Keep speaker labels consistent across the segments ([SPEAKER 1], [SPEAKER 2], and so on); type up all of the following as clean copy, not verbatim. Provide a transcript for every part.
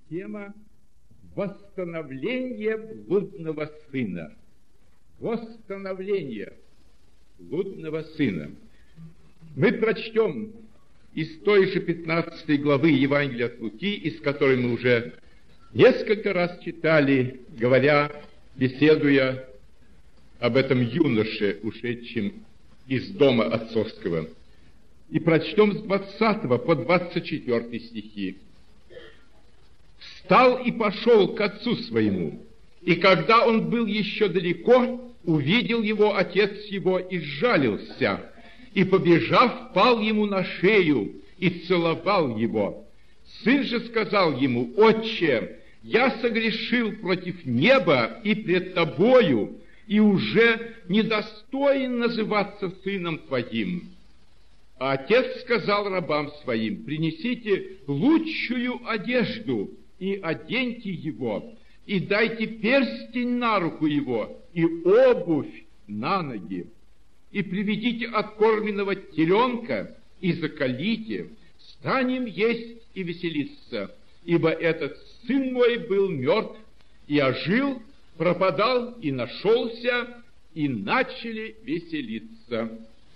[SPEAKER 1] Тема «Восстановление блудного сына». Восстановление блудного сына. Мы прочтем из той же 15 главы Евангелия от Луки, из которой мы уже несколько раз читали, беседуя об этом юноше, ушедшем из дома отцовского. И прочтем с 20 по 24 стихи. «Встал и пошел к отцу своему, и когда он был еще далеко, увидел его отец его и сжалился, и, побежав, пал ему на шею и целовал его. Сын же сказал ему: Отче, я согрешил против неба и пред тобою, и уже недостоин называться сыном твоим. А отец сказал рабам своим: принесите лучшую одежду и оденьте его, и дайте перстень на руку его, и обувь на ноги, и приведите откормленного теленка, и заколите, станем есть и веселиться, ибо этот сын мой был мертв и ожил, пропадал и нашелся, и начали веселиться».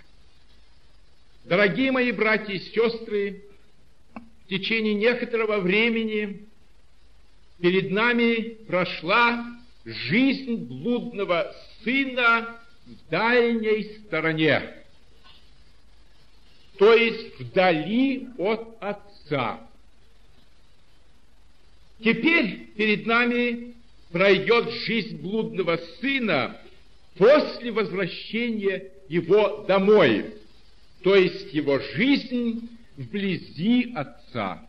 [SPEAKER 1] Дорогие мои братья и сестры, в течение некоторого времени перед нами прошла жизнь блудного сына в дальней стороне, то есть вдали от отца. Теперь перед нами пройдет жизнь блудного сына после возвращения его домой, то есть его жизнь вблизи отца.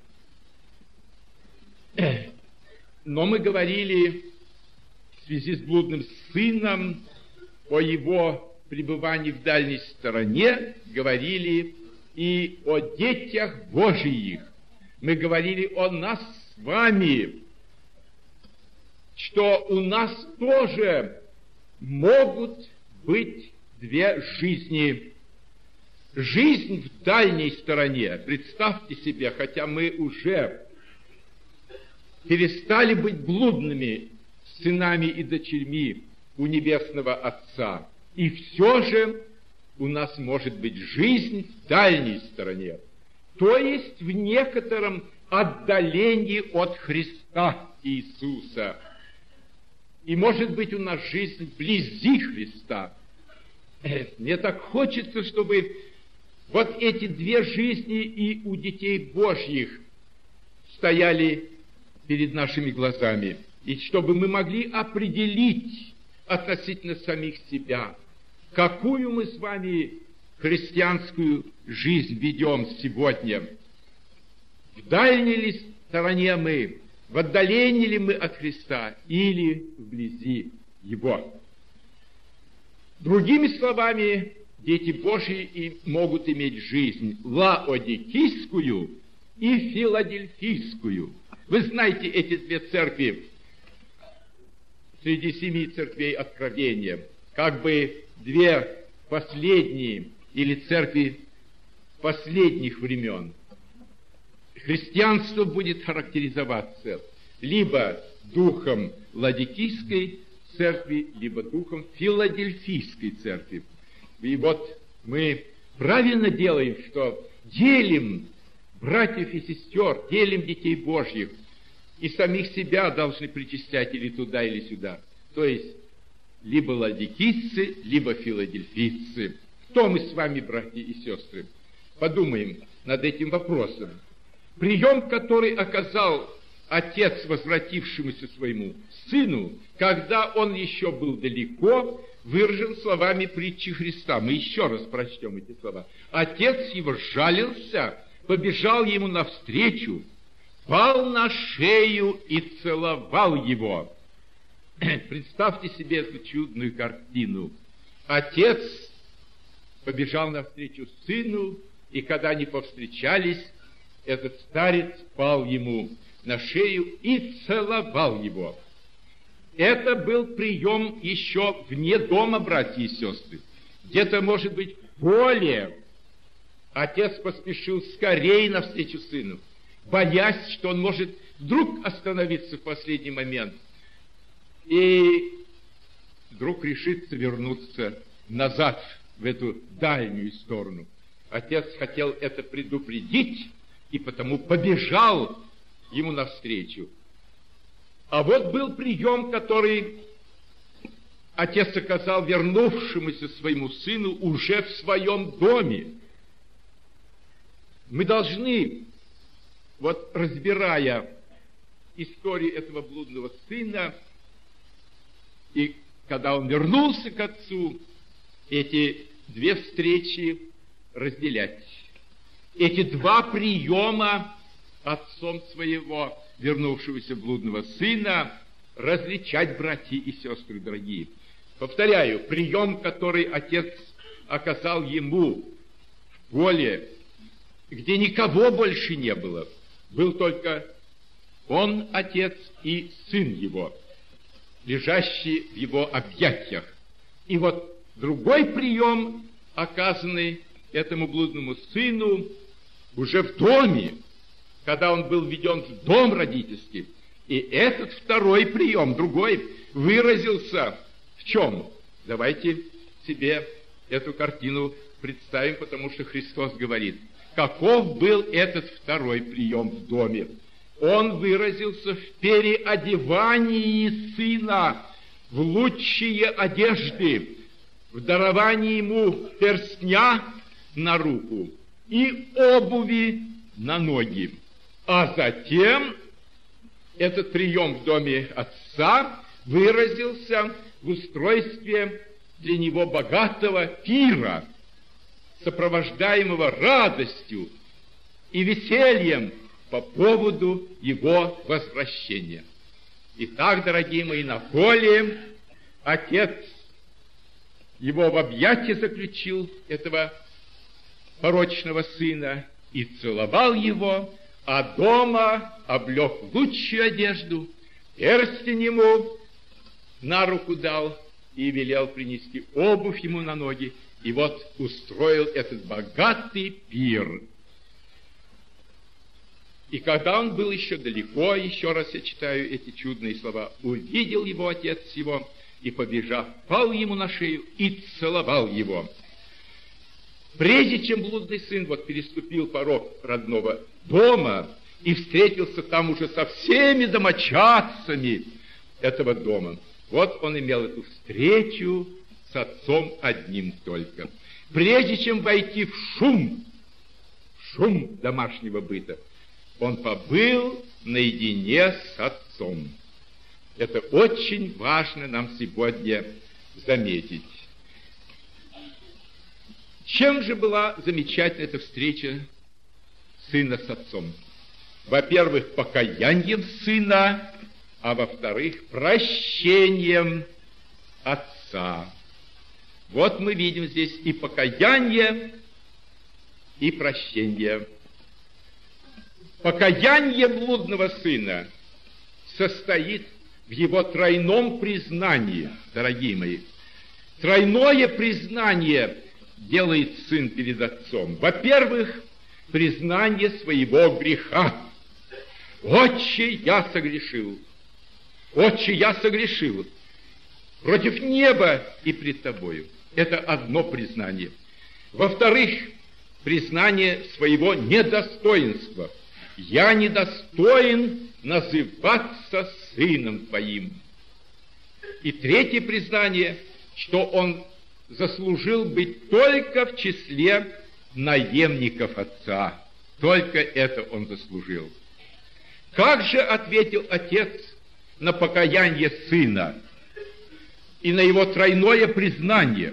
[SPEAKER 1] Но мы говорили в связи с блудным сыном о его пребывании в дальней стороне, говорили и о детях Божиих. Мы говорили о нас с вами, что у нас тоже могут быть две жизни. Жизнь в дальней стороне. Представьте себе, хотя мы уже перестали быть блудными сынами и дочерьми у Небесного Отца, и все же у нас может быть жизнь в дальней стороне, то есть в некотором отдалении от Христа Иисуса. И может быть у нас жизнь вблизи Христа. Мне так хочется, чтобы вот эти две жизни и у детей Божьих стояли перед нашими глазами, и чтобы мы могли определить относительно самих себя, какую мы с вами христианскую жизнь ведем сегодня. В дальней ли стороне мы, в отдалении ли мы от Христа или вблизи Его? Другими словами, дети Божьи и могут иметь жизнь лаодикийскую и филадельфийскую. Вы знаете эти две церкви среди 7 церквей Откровения, как бы две последние или церкви последних времен. Христианство будет характеризоваться либо духом Ладикийской церкви, либо духом Филадельфийской церкви. И вот мы правильно делаем, что делим братьев и сестер, делим детей Божьих, и самих себя должны причислять или туда, или сюда. То есть, либо ладикийцы, либо филадельфийцы. Кто мы с вами, братья и сестры? Подумаем над этим вопросом. Прием, который оказал отец возвратившемуся своему сыну, когда он еще был далеко, выражен словами притчи Христа. Мы еще раз прочтем эти слова. Отец его сжалился, побежал ему навстречу, пал на шею и целовал его. Представьте себе эту чудную картину. Отец побежал навстречу сыну, и когда они повстречались, этот старец пал ему на шею и целовал его. Это был прием еще вне дома, братья и сестры. Где-то, может быть, в поле. Отец поспешил скорее навстречу сыну, боясь, что он может вдруг остановиться в последний момент и вдруг решится вернуться назад в эту дальнюю сторону. Отец хотел это предупредить, и потому побежал ему навстречу. А вот был прием, который отец оказал вернувшемуся своему сыну уже в своем доме. Мы должны, вот разбирая историю этого блудного сына, и когда он вернулся к отцу, эти две встречи разделять. Эти два приема отцом своего вернувшегося блудного сына различать, братья и сестры дорогие. Повторяю, прием, который отец оказал ему в поле, где никого больше не было, был только он, отец, и сын его, лежащий в его объятиях. И вот другой прием, оказанный этому блудному сыну уже в доме, когда он был введен в дом родительский. И этот второй прием, другой, выразился в чем? Давайте себе эту картину представим, потому что Христос говорит, каков был этот второй прием в доме. Он выразился в переодевании сына в лучшие одежды, в даровании ему перстня на руку и обуви на ноги. А затем этот прием в доме отца выразился в устройстве для него богатого пира, сопровождаемого радостью и весельем по поводу его возвращения. Итак, дорогие мои, на поле отец его в объятия заключил, этого порочного сына, и целовал его, а дома облег в лучшую одежду, перстень ему на руку дал и велел принести обувь ему на ноги, и вот устроил этот богатый пир. И когда он был еще далеко, еще раз я читаю эти чудные слова, увидел его отец его, и, побежав, пал ему на шею и целовал его. Прежде чем блудный сын вот переступил порог родного дома и встретился там уже со всеми домочадцами этого дома, вот он имел эту встречу с отцом одним только. Прежде чем войти в шум домашнего быта, он побыл наедине с отцом. Это очень важно нам сегодня заметить. Чем же была замечательна эта встреча сына с отцом? Во-первых, покаянием сына, а во-вторых, прощением отца. Вот мы видим здесь и покаяние, и прощение. Покаяние блудного сына состоит в его тройном признании, дорогие мои. Тройное признание делает сын перед отцом. Во-первых, признание своего греха. «Отче, я согрешил! Отче, я согрешил! Против неба и пред тобою». Это одно признание. Во-вторых, признание своего недостоинства. «Я недостоин называться сыном твоим». И третье признание, что он заслужил быть только в числе наемников отца. Только это он заслужил. Как же ответил отец на покаяние сына и на его тройное признание?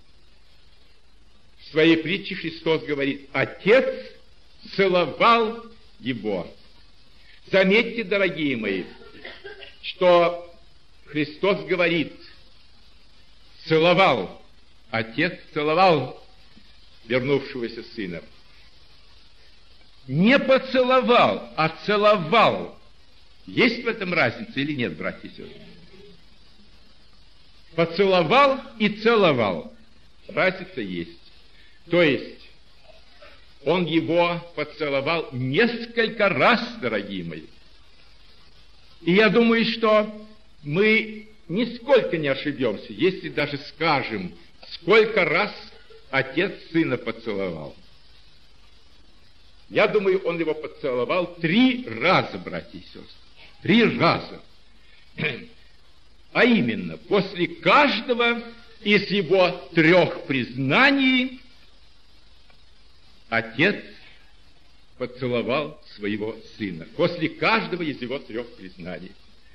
[SPEAKER 1] В своей притче Христос говорит, отец целовал его. Заметьте, дорогие мои, что Христос говорит, целовал, отец целовал вернувшегося сына. Не поцеловал, а целовал. Есть в этом разница или нет, братья и сестры? Поцеловал и целовал. Разница есть. То есть, он его поцеловал несколько раз, дорогие мои. И я думаю, что мы нисколько не ошибемся, если даже скажем, сколько раз отец сына поцеловал. Я думаю, он его поцеловал 3 раза, братья и сестры. 3 раза. А именно, после каждого из его 3 признаний отец поцеловал своего сына. После каждого из его 3 признаний.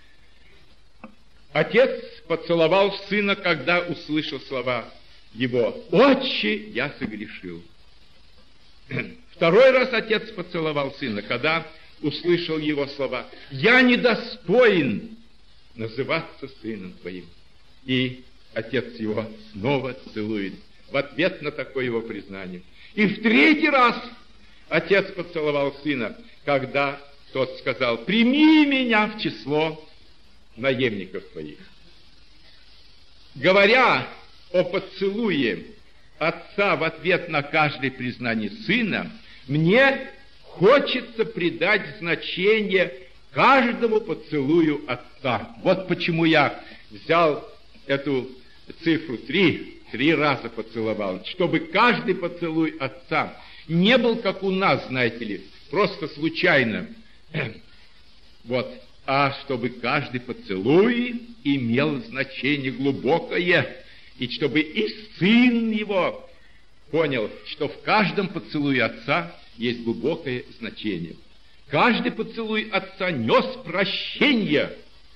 [SPEAKER 1] Отец поцеловал сына, когда услышал слова его: «Отче, я согрешил». 2 раз отец поцеловал сына, когда услышал его слова: «Я недостоин называться сыном твоим». И отец его снова целует в ответ на такое его признание. И в 3 раз отец поцеловал сына, когда тот сказал: «Прими меня в число наемников твоих». Говоря о поцелуе отца в ответ на каждое признание сына, мне хочется придать значение каждому поцелую отца. Вот почему я взял эту цифру 3 раза поцеловал, чтобы каждый поцелуй отца не был, как у нас, знаете ли, просто случайно, вот, а чтобы каждый поцелуй имел значение глубокое, и чтобы и сын его понял, что в каждом поцелуе отца есть глубокое значение. Каждый поцелуй отца нес прощение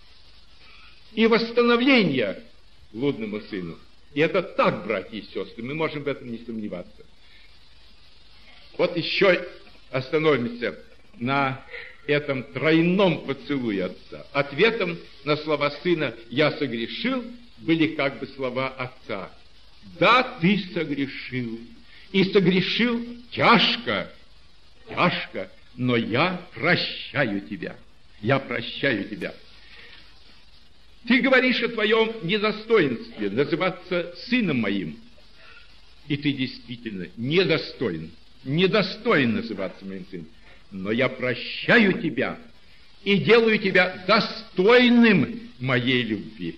[SPEAKER 1] и восстановление блудному сыну. И это так, братья и сестры, мы можем в этом не сомневаться. Вот еще остановимся на этом тройном поцелуе отца. Ответом на слова сына «я согрешил» были как бы слова отца: «Да, ты согрешил, и согрешил тяжко, но я прощаю тебя, я прощаю тебя». Ты говоришь о твоем недостоинстве называться сыном моим, и ты действительно недостоин называться моим сыном, но я прощаю тебя и делаю тебя достойным моей любви.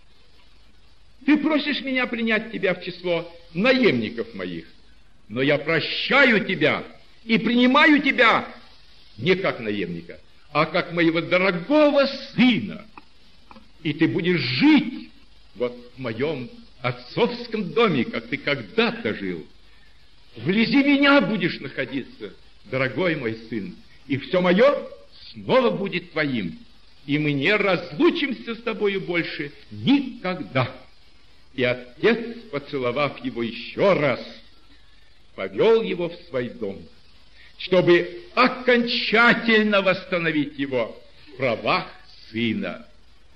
[SPEAKER 1] Ты просишь меня принять тебя в число наемников моих, но я прощаю тебя и принимаю тебя не как наемника, а как моего дорогого сына. И ты будешь жить вот в моем отцовском доме, как ты когда-то жил. Вблизи меня будешь находиться, дорогой мой сын, и все мое снова будет твоим, и мы не разлучимся с тобою больше никогда. И отец, поцеловав его еще раз, повел его в свой дом, чтобы окончательно восстановить его в правах сына.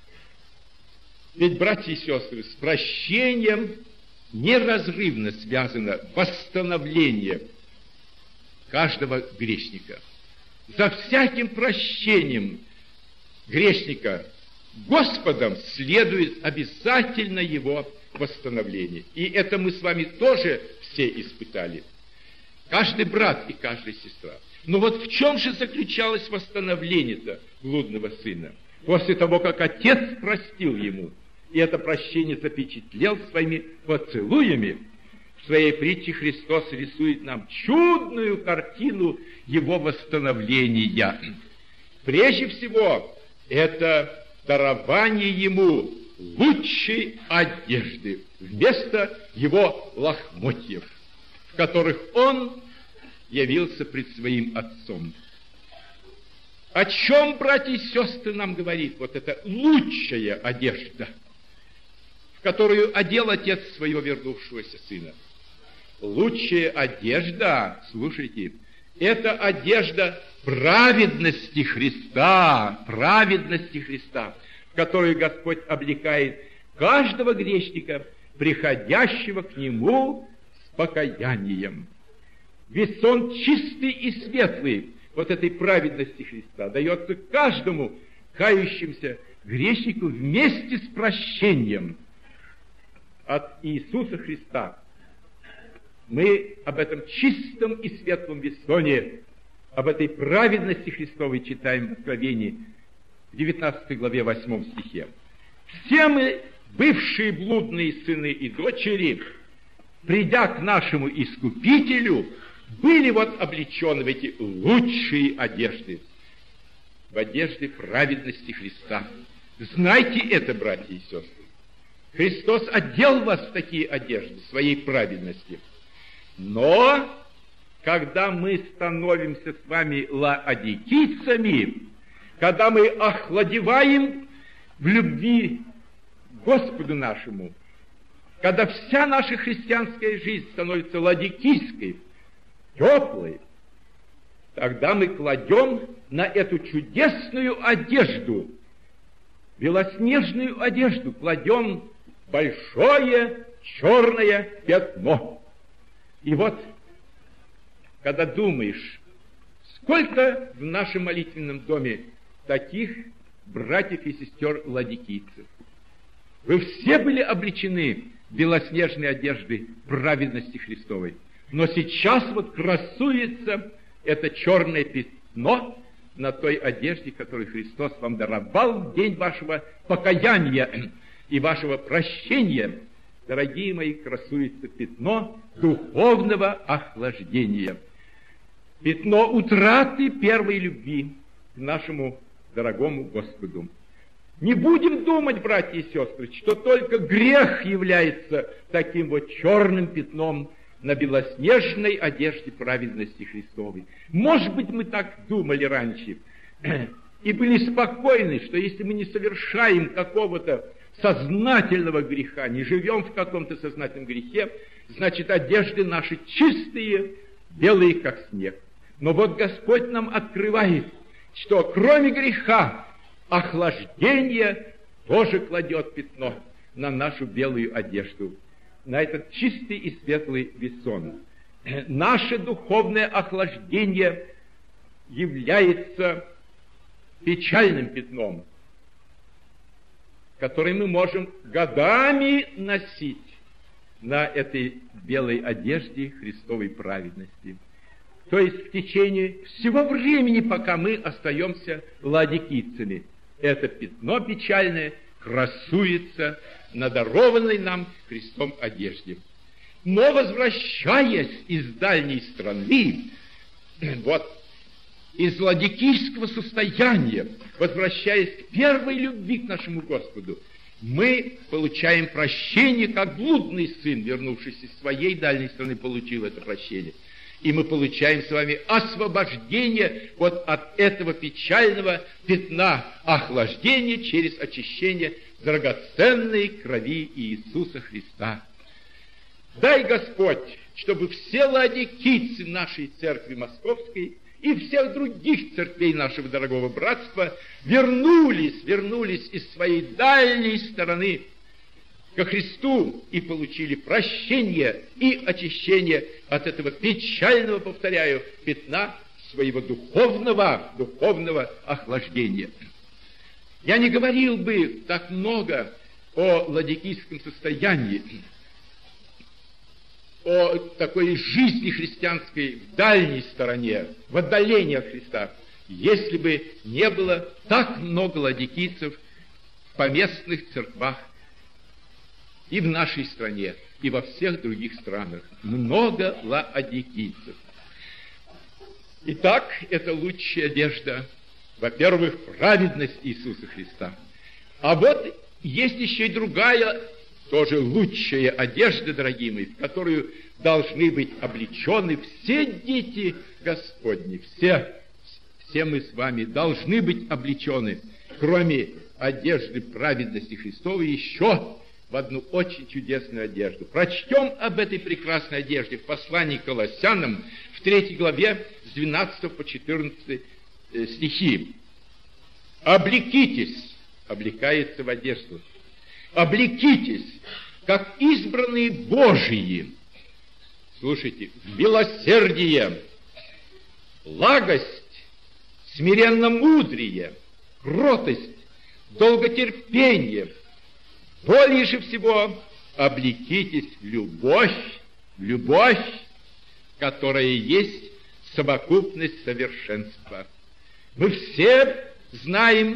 [SPEAKER 1] Ведь, братья и сестры, с прощением неразрывно связано восстановление каждого грешника. За всяким прощением грешника Господом следует обязательно его восстановление. И это мы с вами тоже все испытали. Каждый брат и каждая сестра. Но вот в чем же заключалось восстановление-то блудного сына? После того, как отец простил ему, и это прощение запечатлел своими поцелуями, в своей притче Христос рисует нам чудную картину его восстановления. Прежде всего, это дарование ему лучшей одежды вместо его лохмотьев, в которых он явился пред своим отцом. О чем, братья и сестры, нам говорит вот эта лучшая одежда, в которую одел отец своего вернувшегося сына? Лучшая одежда, слушайте, это одежда праведности Христа, в которую Господь облекает каждого грешника, приходящего к Нему с покаянием. Ведь сон чистый и светлый вот этой праведности Христа дается каждому кающимся грешнику вместе с прощением от Иисуса Христа. Мы об этом чистом и светлом вессоне, об этой праведности Христовой читаем в Откровении. в 19 главе 8 стихе. Все мы, бывшие блудные сыны и дочери, придя к нашему Искупителю, были вот облечены в эти лучшие одежды, в одежды праведности Христа. Знайте это, братья и сестры. Христос одел вас в такие одежды, своей праведности. Но, когда мы становимся с вами лаодикийцами, когда мы охладеваем в любви к Господу нашему, когда вся наша христианская жизнь становится лаодикийской, теплой, тогда мы кладем на эту чудесную одежду, белоснежную одежду, кладем большое черное пятно. И вот, когда думаешь, сколько в нашем молитвенном доме таких братьев и сестер ладикийцев, вы все были облечены в белоснежной одежды праведности Христовой. Но сейчас вот красуется это черное пятно на той одежде, которую Христос вам даровал в день вашего покаяния и вашего прощения. Дорогие мои, красуется пятно духовного охлаждения. Пятно утраты первой любви к нашему дорогому Господу. Не будем думать, братья и сестры, что только грех является таким вот черным пятном на белоснежной одежде праведности Христовой. Может быть, мы так думали раньше и были спокойны, что если мы не совершаем какого-то сознательного греха, не живем в каком-то сознательном грехе, значит, одежды наши чистые, белые, как снег. Но вот Господь нам открывает, что кроме греха, охлаждение тоже кладет пятно на нашу белую одежду, на этот чистый и светлый весон. Наше духовное охлаждение является печальным пятном, который мы можем годами носить на этой белой одежде Христовой праведности. То есть в течение всего времени, пока мы остаемся ладикийцами, это пятно печальное красуется на дарованной нам Христом одежде. Но возвращаясь из дальней страны, вот из ладикийского состояния, возвращаясь к первой любви к нашему Господу, мы получаем прощение, как блудный сын, вернувшись из своей дальней страны, получил это прощение. И мы получаем с вами освобождение вот от этого печального пятна охлаждения через очищение драгоценной крови Иисуса Христа. Дай, Господь, чтобы все ладикийцы нашей церкви московской и всех других церквей нашего дорогого братства вернулись из своей дальней стороны ко Христу и получили прощение и очищение от этого печального, повторяю, пятна своего духовного охлаждения. Я не говорил бы так много о ладикийском состоянии, о такой жизни христианской в дальней стороне, в отдалении от Христа, если бы не было так много ладикийцев в поместных церквах и в нашей стране, и во всех других странах. Много лаодикийцев. Итак, это лучшая одежда. Во-первых, праведность Иисуса Христа. А вот есть еще и другая, тоже лучшая одежда, дорогие мои, в которую должны быть облечены все дети Господни. Все мы с вами должны быть облечены, кроме одежды праведности Христовой, еще в одну очень чудесную одежду. Прочтем об этой прекрасной одежде в послании к Колоссянам в 3 главе с 12 по 14 стихи. «Облекитесь», облекается в одежду, «облекитесь, как избранные Божии». Слушайте, милосердие, благость, смиренно-мудрие, кротость, долготерпение. Более же всего облекитесь в любовь, которая есть совокупность совершенства. Мы все знаем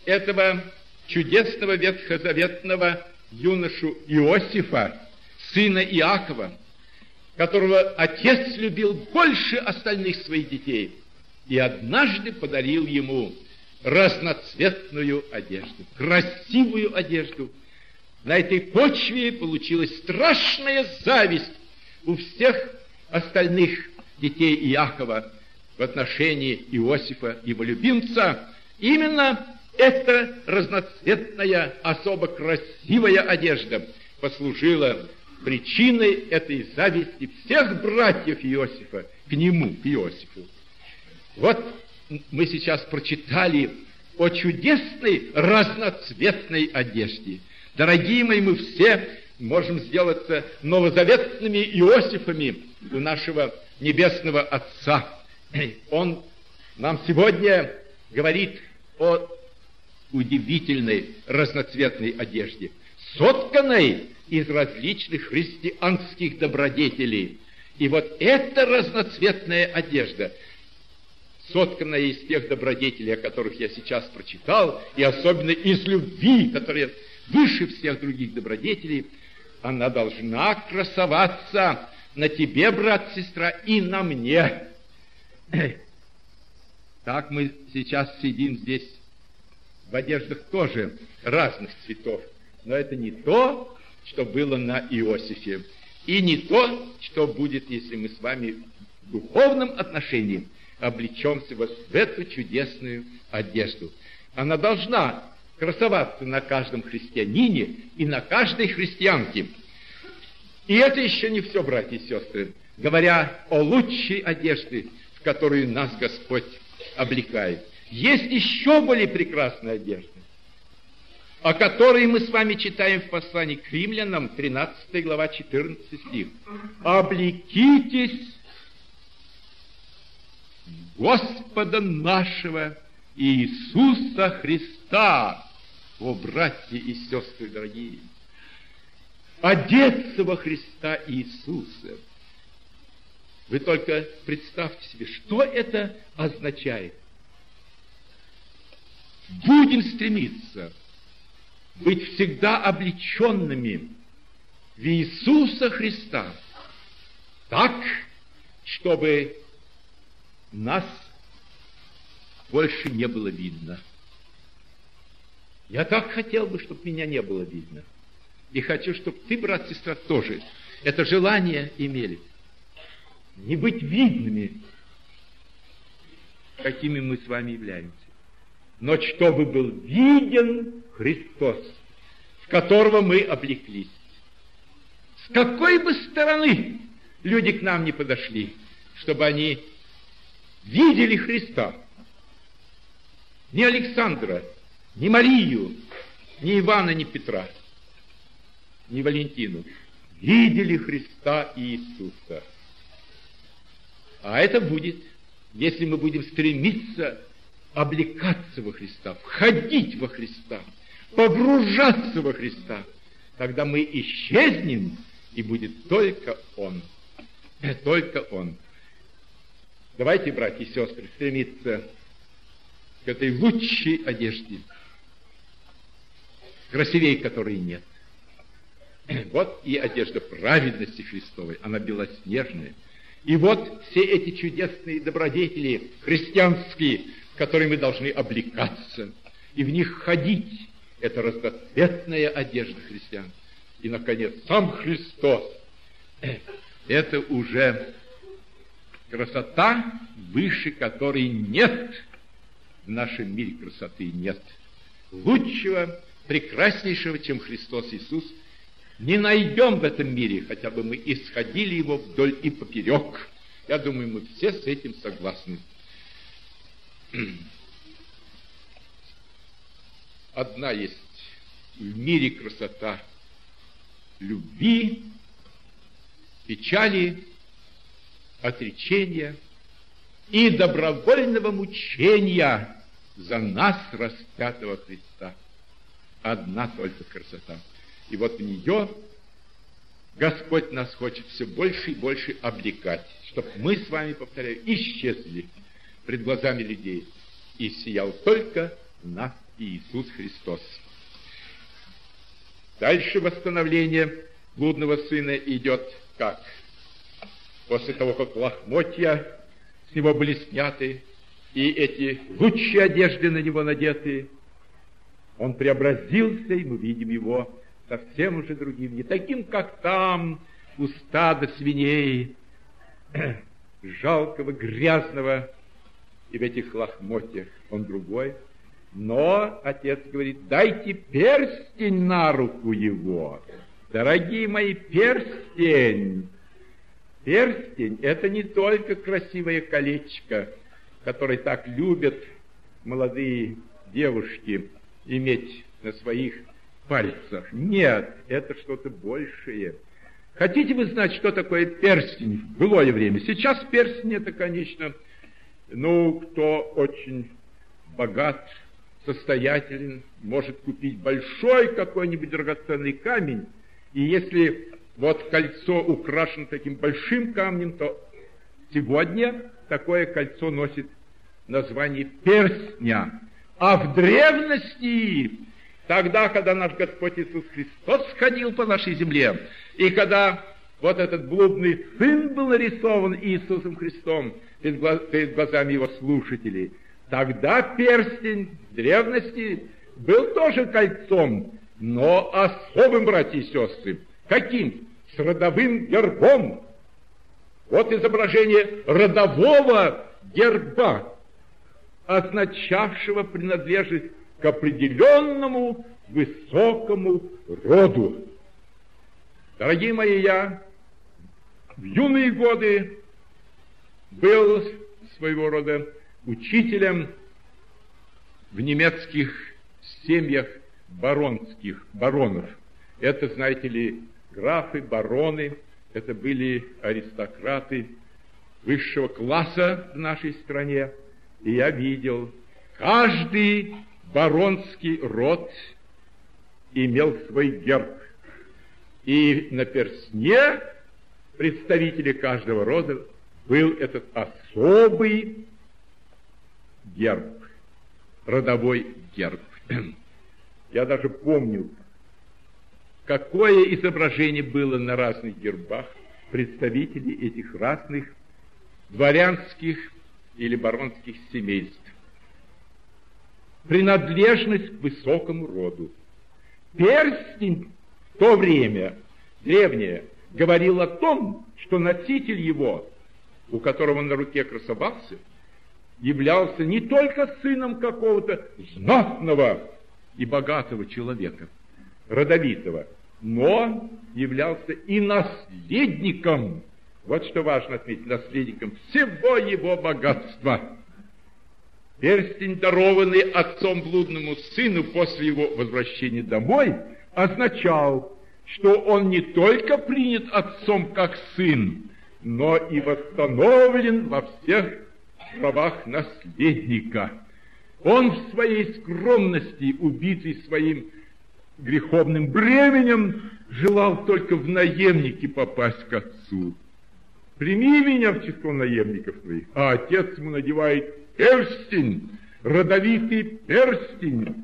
[SPEAKER 1] этого чудесного ветхозаветного юношу Иосифа, сына Иакова, которого отец любил больше остальных своих детей, и однажды подарил ему разноцветную одежду, красивую одежду. На этой почве получилась страшная зависть у всех остальных детей Иакова в отношении Иосифа, его любимца. Именно эта разноцветная, особо красивая одежда послужила причиной этой зависти всех братьев Иосифа к нему, к Иосифу. Вот мы сейчас прочитали о чудесной разноцветной одежде. Дорогие мои, мы все можем сделаться новозаветными Иосифами у нашего Небесного Отца. Он нам сегодня говорит о удивительной разноцветной одежде, сотканной из различных христианских добродетелей. И вот эта разноцветная одежда, сотканная из тех добродетелей, о которых я сейчас прочитал, и особенно из любви, которая выше всех других добродетелей, она должна красоваться на тебе, брат, сестра, и на мне. Так мы сейчас сидим здесь в одеждах тоже разных цветов, но это не то, что было на Иосифе, и не то, что будет, если мы с вами в духовном отношении облечемся вот в эту чудесную одежду. Она должна красоваться на каждом христианине и на каждой христианке. И это еще не все, братья и сестры. Говоря о лучшей одежде, в которую нас Господь облекает, есть еще более прекрасная одежда, о которой мы с вами читаем в послании к Римлянам, 13 глава, 14 стих. «Облекитесь Господа нашего Иисуса Христа». О, братья и сестры дорогие! Одеться во Христа Иисуса. Вы только представьте себе, что это означает. Будем стремиться быть всегда облеченными в Иисуса Христа, так, чтобы нас больше не было видно. Я так хотел бы, чтобы меня не было видно. И хочу, чтобы ты, брат, сестра, тоже это желание имели. Не быть видными, какими мы с вами являемся, но чтобы был виден Христос, в которого мы облеклись. С какой бы стороны люди к нам не подошли, чтобы они видели Христа. Ни Александра, ни Марию, ни Ивана, ни Петра, ни Валентину. Видели Христа Иисуса. А это будет, если мы будем стремиться облекаться во Христа, входить во Христа, погружаться во Христа. Тогда мы исчезнем, и будет только Он. Только Он. Давайте, братья и сестры, стремиться к этой лучшей одежде, красивее которой нет. Вот и одежда праведности Христовой, она белоснежная. И вот все эти чудесные добродетели христианские, в которые мы должны облекаться, и в них ходить. Это разноцветная одежда христиан. И, наконец, сам Христос. Это уже красота, выше которой нет. В нашем мире красоты нет. Лучшего, прекраснейшего, чем Христос Иисус, не найдем в этом мире, хотя бы мы исходили его вдоль и поперек. Я думаю, мы все с этим согласны. Одна есть в мире красота любви, печали, отречения и добровольного мучения за нас, распятого Христа. Одна только красота. И вот в нее Господь нас хочет все больше и больше облекать, чтобы мы с вами, повторяю, исчезли пред глазами людей, и сиял только в нас Иисус Христос. Дальше восстановление блудного сына идет как? После того, как лохмотья с него были сняты, и эти лучшие одежды на него надеты, он преобразился, и мы видим его совсем уже другим, не таким, как там, у стада свиней, жалкого, грязного, и в этих лохмотьях он другой. Но отец говорит: дайте перстень на руку его. Дорогие мои, перстень. Перстень — это не только красивое колечко, которое так любят молодые девушки иметь на своих пальцах. Нет, это что-то большее. Хотите вы знать, что такое перстень в былое время? Сейчас перстень — это, конечно, кто очень богат, состоятелен, может купить большой какой-нибудь драгоценный камень, и если вот кольцо украшено таким большим камнем, то сегодня такое кольцо носит название перстня. А в древности, тогда, когда наш Господь Иисус Христос ходил по нашей земле, и когда вот этот блудный сын был нарисован Иисусом Христом перед глазами его слушателей, тогда перстень в древности был тоже кольцом, но особым, братья и сестры. Каким? С родовым гербом. Вот изображение родового герба, означавшего принадлежность к определенному высокому роду. Дорогие мои, я в юные годы был своего рода учителем в немецких семьях баронов. Это, знаете ли, графы, бароны, это были аристократы высшего класса в нашей стране. И я видел, каждый баронский род имел свой герб. И на перстне представителей каждого рода был этот особый герб, родовой герб. Я даже помню, какое изображение было на разных гербах представителей этих разных дворянских или баронских семейств. Принадлежность к высокому роду. Перстень в то время, древнее, говорил о том, что носитель его, у которого на руке красовался, являлся не только сыном какого-то знатного и богатого человека, родовитого, но являлся и наследником, вот что важно отметить, наследником всего его богатства. Перстень, дарованный отцом блудному сыну после его возвращения домой, означал, что он не только принят отцом как сын, но и восстановлен во всех правах наследника. Он в своей скромности, убитый своим греховным бременем, желал только в наемники попасть к отцу. Прими меня в число наемников твоих. А отец ему надевает перстень, родовитый перстень,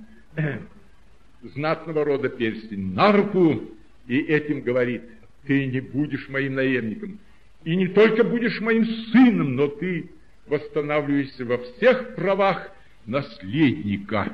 [SPEAKER 1] знатного рода перстень, на руку, и этим говорит: ты не будешь моим наемником, и не только будешь моим сыном, но ты восстанавливаешься во всех правах наследника.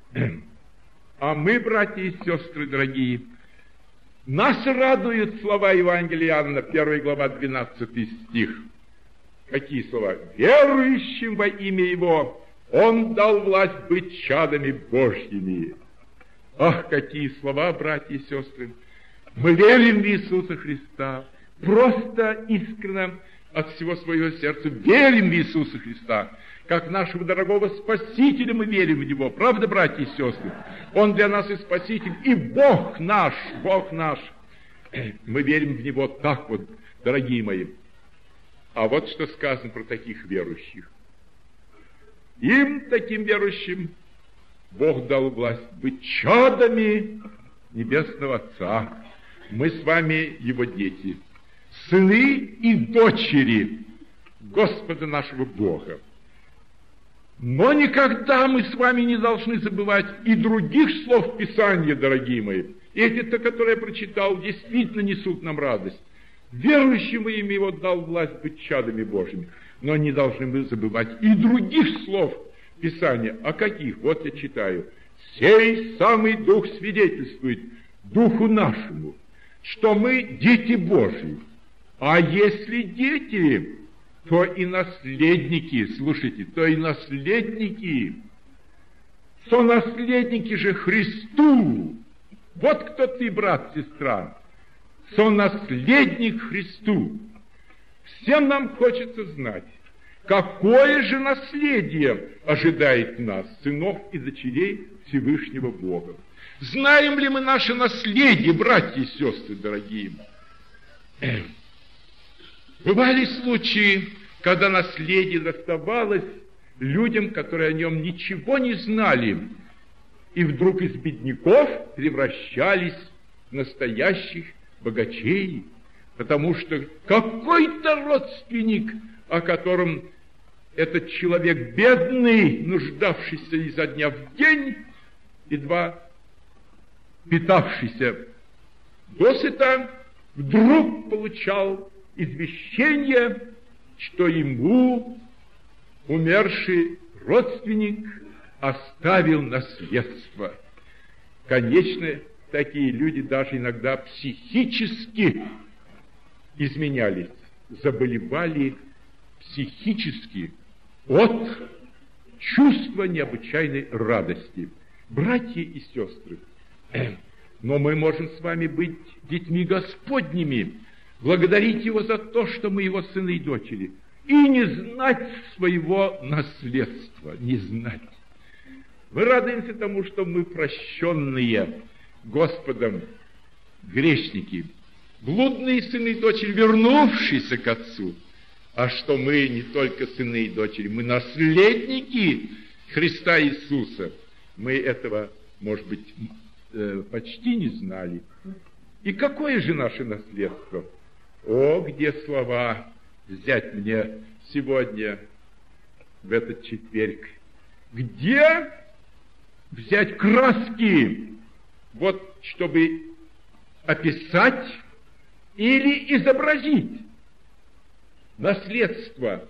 [SPEAKER 1] А мы, братья и сестры дорогие, нас радуют слова Евангелия Иоанна, 1 глава, 12 стих. Какие слова? Верующим во имя Его Он дал власть быть чадами Божьими. Ах, какие слова, братья и сестры! Мы верим в Иисуса Христа, просто искренне от всего своего сердца верим в Иисуса Христа, как нашего дорогого Спасителя мы верим в Него. Правда, братья и сестры? Он для нас и Спаситель, и Бог наш, Бог наш. Мы верим в Него так вот, дорогие мои. А вот что сказано про таких верующих. Им, таким верующим, Бог дал власть быть чадами Небесного Отца. Мы с вами Его дети, сыны и дочери Господа нашего Бога. Но никогда мы с вами не должны забывать и других слов Писания, дорогие мои. Эти-то, которые я прочитал, действительно несут нам радость. Верующим во имя Его дал власть быть чадами Божьими. Но не должны мы забывать и других слов Писания. А каких? Вот я читаю. «Сей самый Дух свидетельствует Духу нашему, что мы дети Божьи. А если дети, то и наследники». Слушайте, то и наследники. Сонаследники же Христу. Вот кто ты, брат, сестра. Сонаследник Христу. Всем нам хочется знать, какое же наследие ожидает нас, сынов и дочерей Всевышнего Бога. Знаем ли мы наше наследие, братья и сестры дорогие? Бывали случаи, когда наследие доставалось людям, которые о нем ничего не знали, и вдруг из бедняков превращались в настоящих богачей, потому что какой-то родственник, о котором этот человек бедный, нуждавшийся изо дня в день, едва питавшийся досыта, вдруг получал извещение, что ему умерший родственник оставил наследство. Конечно, такие люди даже иногда психически изменялись, заболевали психически от чувства необычайной радости. Братья и сестры, но мы можем с вами быть детьми Господними, благодарить Его за то, что мы Его сыны и дочери, и не знать своего наследства, не знать. Мы радуемся тому, что мы прощенные Господом грешники, блудные сыны и дочери, вернувшиеся к Отцу, а что мы не только сыны и дочери, мы наследники Христа Иисуса. Мы этого, может быть, почти не знали. И какое же наше наследство? О, где слова взять мне сегодня, в этот четверг? Где взять краски, вот, чтобы описать или изобразить наследство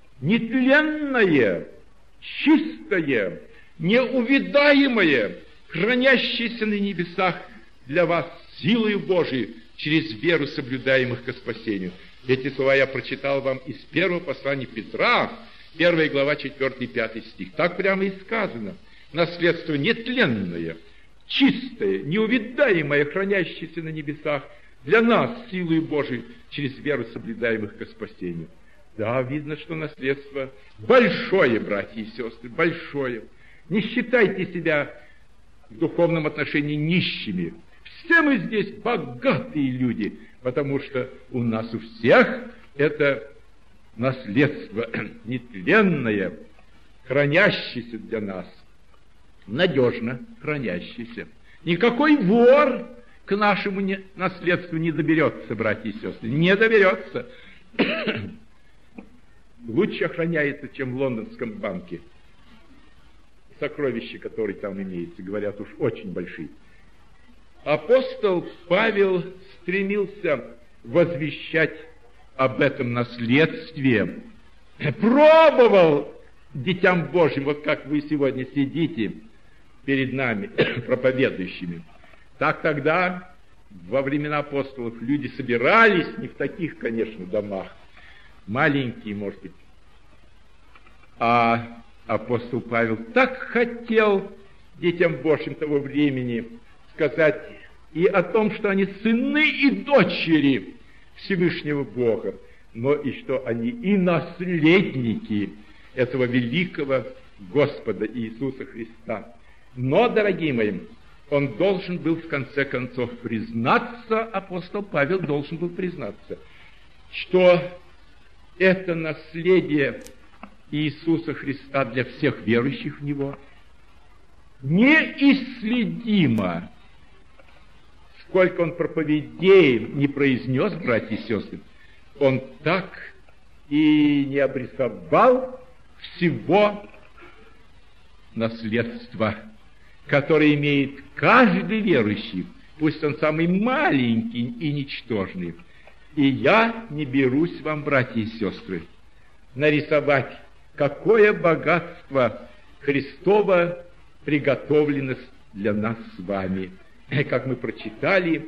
[SPEAKER 1] нетленное, чистое, неувидаемое, хранящееся на небесах для вас силой Божией через веру соблюдаемых ко спасению. Эти слова я прочитал вам из первого послания Петра, 1 глава, 4 и 5 стих. Так прямо и сказано. Наследство нетленное, чистое, неувидаемое, хранящееся на небесах для нас силой Божией через веру соблюдаемых ко спасению. Да, видно, что наследство большое, братья и сестры, большое. Не считайте себя в духовном отношении нищими. Все мы здесь богатые люди, потому что у нас у всех это наследство нетленное, хранящееся для нас, надежно хранящееся. Никакой вор к нашему наследству не доберется, братья и сестры, не доберется. Лучше охраняется, чем в лондонском банке. Сокровища, которые там имеются, говорят, уж очень большие. Апостол Павел стремился возвещать об этом наследстве. Пробовал детям Божьим, вот как вы сегодня сидите перед нами, проповедующими. Так тогда, во времена апостолов, люди собирались не в таких, конечно, домах, маленькие, может быть. А апостол Павел так хотел детям Божьим того времени сказать и о том, что они сыны и дочери Всевышнего Бога, но и что они и наследники этого великого Господа Иисуса Христа. Но, дорогие мои, он должен был в конце концов признаться, апостол Павел должен был признаться, что это наследие Иисуса Христа для всех верующих в Него неисследимо. Сколько он проповедей не произнес, братья и сестры, он так и не обрисовал всего наследство, которое имеет каждый верующий, пусть он самый маленький и ничтожный. И я не берусь вам, братья и сестры, нарисовать, какое богатство Христово приготовлено для нас с вами, как мы прочитали,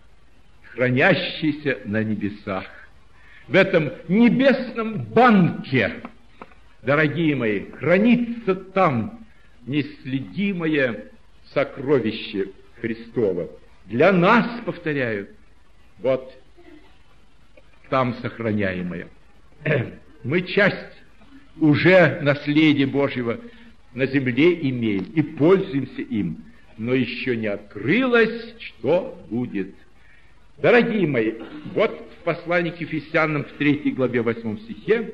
[SPEAKER 1] хранящийся на небесах. В этом небесном банке, дорогие мои, хранится там неследимое сокровище Христово. Для нас, повторяю, вот там сохраняемое. Мы часть уже наследия Божьего на земле имеем и пользуемся им, но еще не открылось, что будет. Дорогие мои, вот в послании к Ефесянам в 3 главе 8 стихе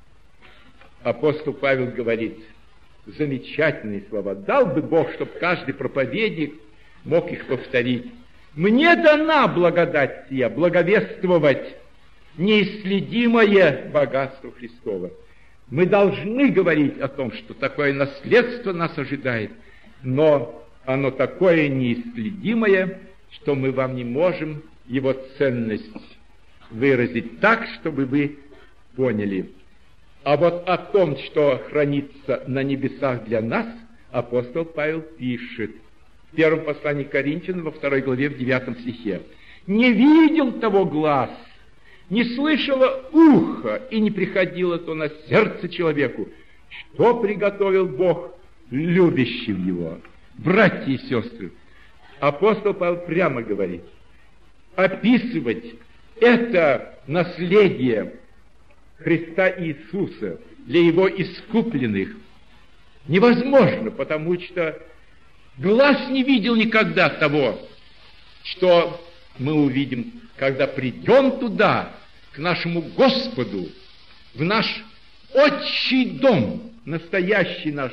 [SPEAKER 1] апостол Павел говорит замечательные слова. Дал бы Бог, чтобы каждый проповедник мог их повторить. «Мне дана благодать сия, благовествовать неисследимое богатство Христово». Мы должны говорить о том, что такое наследство нас ожидает, но оно такое неисследимое, что мы вам не можем его ценность выразить так, чтобы вы поняли. А вот о том, что хранится на небесах для нас, апостол Павел пишет в первом послании к Коринфянам, во 2 главе, в 9 стихе. «Не видел того глаз, не слышало ухо, и не приходило то на сердце человеку, что приготовил Бог любящим его». Братья и сестры, апостол Павел прямо говорит, описывать это наследие Христа Иисуса для его искупленных невозможно, потому что глаз не видел никогда того, что мы увидим, когда придем туда, к нашему Господу, в наш отчий дом, настоящий наш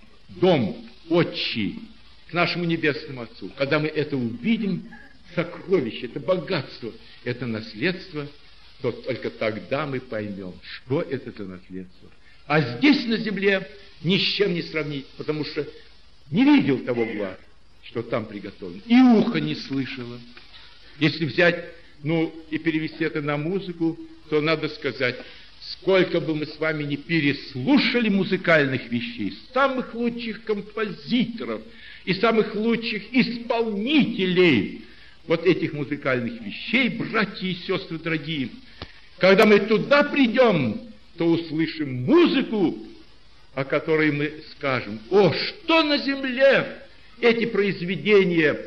[SPEAKER 1] дом отчий, к нашему Небесному Отцу. Когда мы это увидим, сокровище, это богатство, это наследство, то только тогда мы поймем, что это за наследство. А здесь на земле ни с чем не сравнить, потому что не видел того глаз, что там приготовлено, и ухо не слышало. Если взять, и перевести это на музыку, то надо сказать, сколько бы мы с вами не переслушали музыкальных вещей, самых лучших композиторов и самых лучших исполнителей вот этих музыкальных вещей, братья и сестры дорогие, когда мы туда придем, то услышим музыку, о которой мы скажем: о, что на земле эти произведения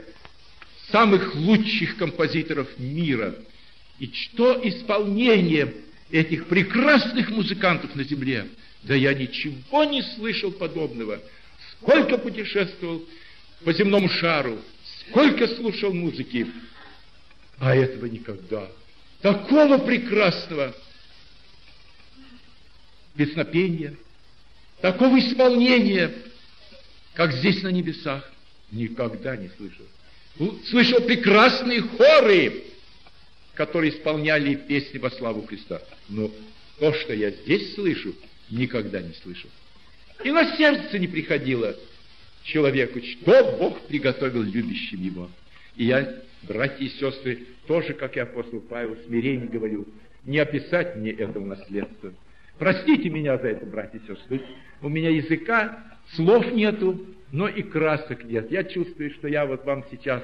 [SPEAKER 1] самых лучших композиторов мира, и что исполнение этих прекрасных музыкантов на земле. Да я ничего не слышал подобного. Сколько путешествовал по земному шару, сколько слушал музыки, а этого никогда. Такого прекрасного песнопения, такого исполнения, как здесь на небесах, никогда не слышал. Слышал прекрасные хоры, которые исполняли песни во славу Христа. Но то, что я здесь слышу, никогда не слышал. И на сердце не приходило человеку, что Бог приготовил любящим его. И я, братья и сестры, тоже, как и апостол Павел, в смирении говорю, не описать мне этого наследства. Простите меня за это, братья и сестры. У меня языка, слов нету, но и красок нет. Я чувствую, что я вот вам сейчас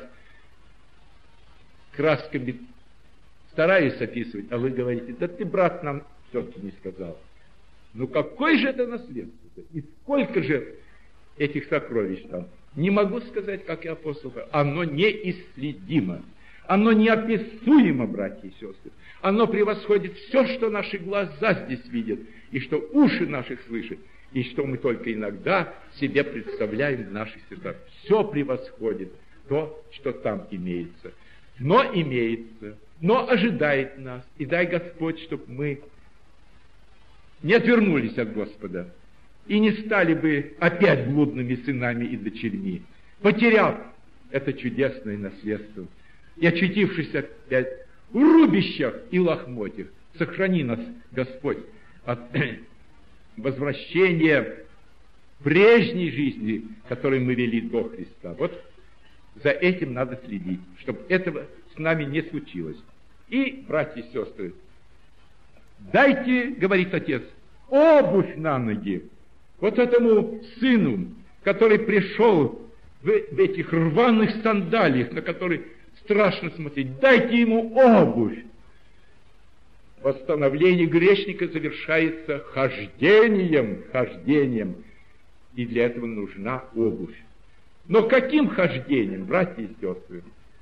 [SPEAKER 1] красками стараюсь описывать, а вы говорите: да ты, брат, нам все-таки не сказал. Ну какое же это наследство? И сколько же этих сокровищ там? Не могу сказать, как и апостол Павел. Оно неисследимо. Оно неописуемо, братья и сестры. Оно превосходит все, что наши глаза здесь видят, и что уши наши слышат, и что мы только иногда себе представляем в наших сердцах. Все превосходит то, что там имеется. Но имеется, но ожидает нас. И дай Господь, чтобы мы не отвернулись от Господа и не стали бы опять блудными сынами и дочерьми, потеряв это чудесное наследство и очутившись опять в рубищах и лохмотьях. Сохрани нас, Господь, от возвращения прежней жизни, которую мы вели до Христа. Вот за этим надо следить, чтобы этого с нами не случилось. И, братья и сестры, дайте, говорит отец, обувь на ноги вот этому сыну, который пришел в этих рваных сандалиях, на которые страшно смотреть. Дайте ему обувь. Восстановление грешника завершается хождением. И для этого нужна обувь. Но каким хождением, братья и сестры?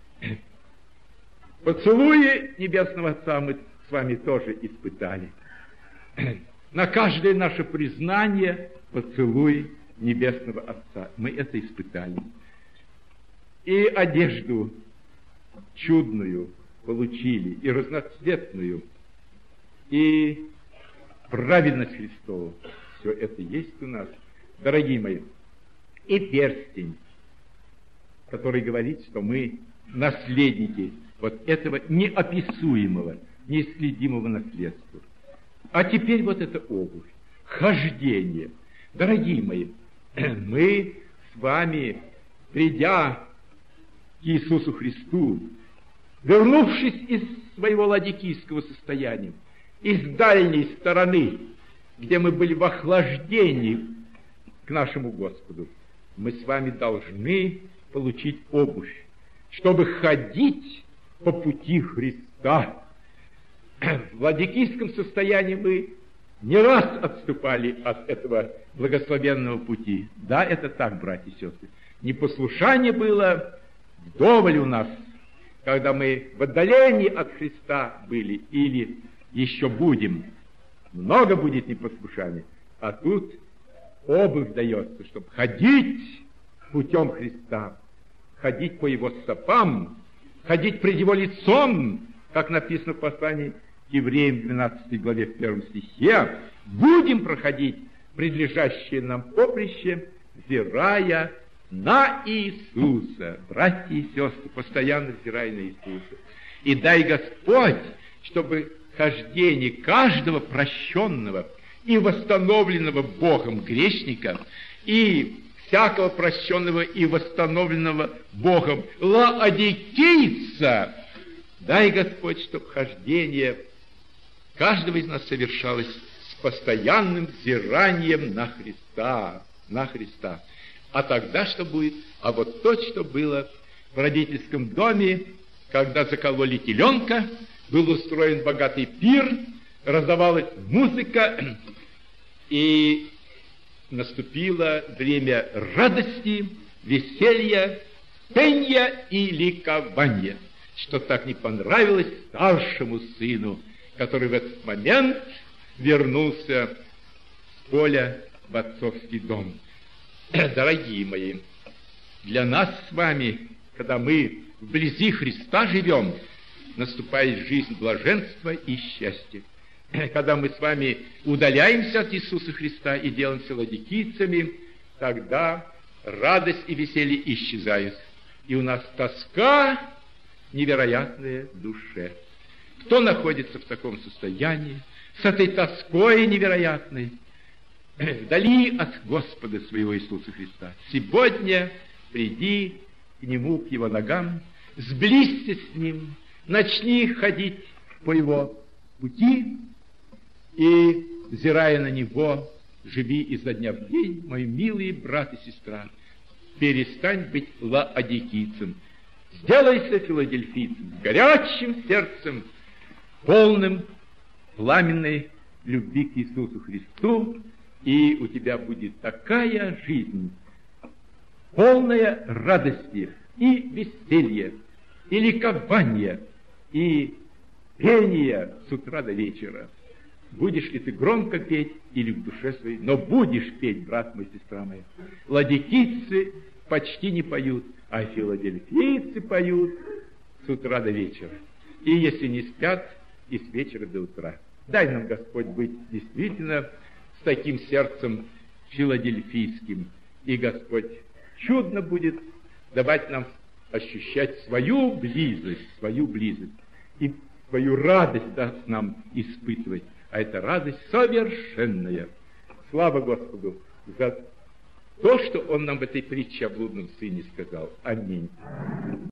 [SPEAKER 1] Поцелуи Небесного Отца мы с вами тоже испытали. На каждое наше признание поцелуй Небесного Отца. Мы это испытали. И одежду чудную получили, и разноцветную, и праведность Христову. Все это есть у нас, дорогие мои. И перстень, который говорит, что мы наследники вот этого неописуемого, неисследимого наследства. А теперь вот эта обувь, хождение. Дорогие мои, мы с вами, придя к Иисусу Христу, вернувшись из своего ладикийского состояния, из дальней стороны, где мы были в охлаждении к нашему Господу, мы с вами должны получить обувь, чтобы ходить по пути Христа. В ладикийском состоянии мы не раз отступали от этого благословенного пути. Да, это так, братья и сестры. Непослушание было вдоволь у нас, когда мы в отдалении от Христа были, или еще будем. Много будет непослушания. А тут обувь дается, чтобы ходить путем Христа, ходить по Его стопам, ходить пред Его лицом, как написано в послании к Евреям 12 главе в 1 стихе. Будем проходить предлежащее нам поприще, взирая на Иисуса. Братья и сестры, постоянно взирая на Иисуса. И дай Господь, чтобы хождение каждого прощенного и восстановленного Богом грешника, и всякого прощенного и восстановленного Богом лаодикийца, дай Господь, чтобы хождение каждого из нас совершалось с постоянным взиранием на Христа, на Христа. А тогда что будет? А вот то, что было в родительском доме, когда закололи теленка, был устроен богатый пир, раздавалась музыка, и наступило время радости, веселья, пения и ликования, что так не понравилось старшему сыну, который в этот момент вернулся с поля в отцовский дом. Дорогие мои, для нас с вами, когда мы вблизи Христа живем, наступает жизнь блаженства и счастья. Когда мы с вами удаляемся от Иисуса Христа и делаемся ладикийцами, тогда радость и веселье исчезают. И у нас тоска невероятная в душе. Кто находится в таком состоянии, с этой тоской невероятной, вдали от Господа своего Иисуса Христа? Сегодня приди к Нему, к Его ногам, сблизься с Ним, начни ходить по Его пути, и, взирая на Него, живи изо дня в день, мой милый брат и сестра. Перестань быть лаодикийцем. Сделайся филадельфийцем, с горячим сердцем, полным пламенной любви к Иисусу Христу, и у тебя будет такая жизнь, полная радости и веселья, и ликования, и пения с утра до вечера. Будешь ли ты громко петь или в душе своей, но будешь петь, брат мой, сестра моя. Ладикийцы почти не поют, а филадельфийцы поют с утра до вечера. И если не спят, и с вечера до утра. Дай нам, Господь, быть действительно с таким сердцем филадельфийским. И Господь чудно будет давать нам ощущать свою близость, и свою радость даст нам испытывать. А это радость совершенная. Слава Господу за то, что он нам в этой притче о блудном сыне сказал. Аминь.